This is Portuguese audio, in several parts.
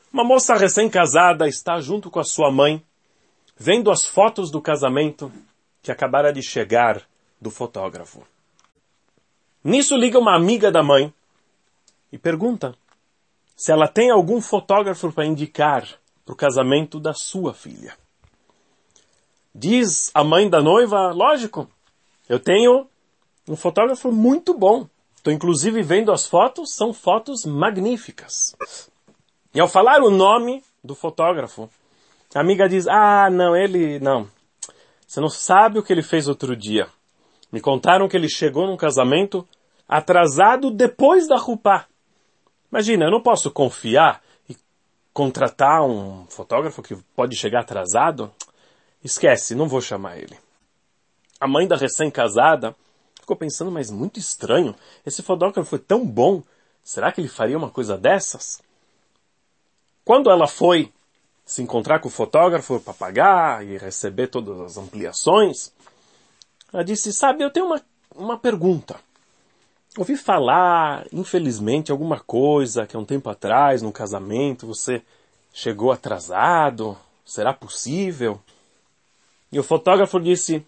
Uma moça recém-casada está junto com a sua mãe, vendo as fotos do casamento que acabara de chegar do fotógrafo. Nisso liga uma amiga da mãe e pergunta se ela tem algum fotógrafo para indicar para o casamento da sua filha. Diz a mãe da noiva, lógico, eu tenho um fotógrafo muito bom. Estou inclusive vendo as fotos, são fotos magníficas. E ao falar o nome do fotógrafo, a amiga diz, não. Você não sabe o que ele fez outro dia. Me contaram que ele chegou num casamento atrasado depois da Rupá. Imagina, eu não posso confiar e contratar um fotógrafo que pode chegar atrasado. Esquece, não vou chamar ele. A mãe da recém-casada ficou pensando, mas muito estranho. Esse fotógrafo foi tão bom. Será que ele faria uma coisa dessas? Quando ela foi se encontrar com o fotógrafo para pagar e receber todas as ampliações, ela disse, sabe, eu tenho uma pergunta. Ouvi falar, infelizmente, alguma coisa que há um tempo atrás, num casamento, você chegou atrasado. Será possível? E o fotógrafo disse,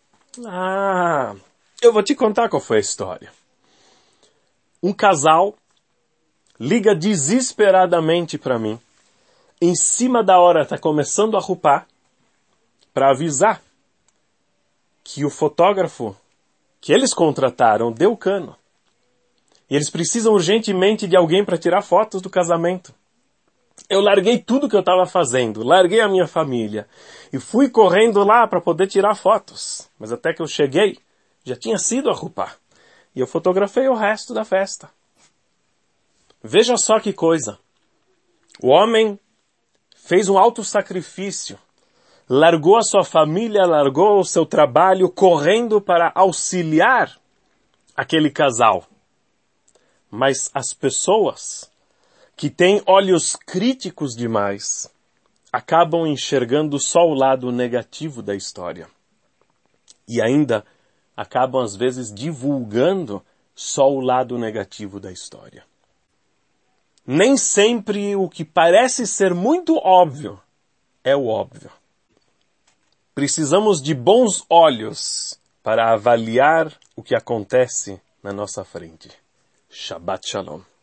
eu vou te contar qual foi a história. Um casal liga desesperadamente para mim. Em cima da hora está começando a Rupá para avisar que o fotógrafo que eles contrataram deu cano. E eles precisam urgentemente de alguém para tirar fotos do casamento. Eu larguei tudo que eu estava fazendo, larguei a minha família e fui correndo lá para poder tirar fotos. Mas até que eu cheguei, já tinha sido a Rupá. E eu fotografei o resto da festa. Veja só que coisa. O homem fez um alto sacrifício, largou a sua família, largou o seu trabalho, correndo para auxiliar aquele casal. Mas as pessoas que têm olhos críticos demais acabam enxergando só o lado negativo da história. E ainda acabam às vezes divulgando só o lado negativo da história. Nem sempre o que parece ser muito óbvio é o óbvio. Precisamos de bons olhos para avaliar o que acontece na nossa frente. Shabbat Shalom.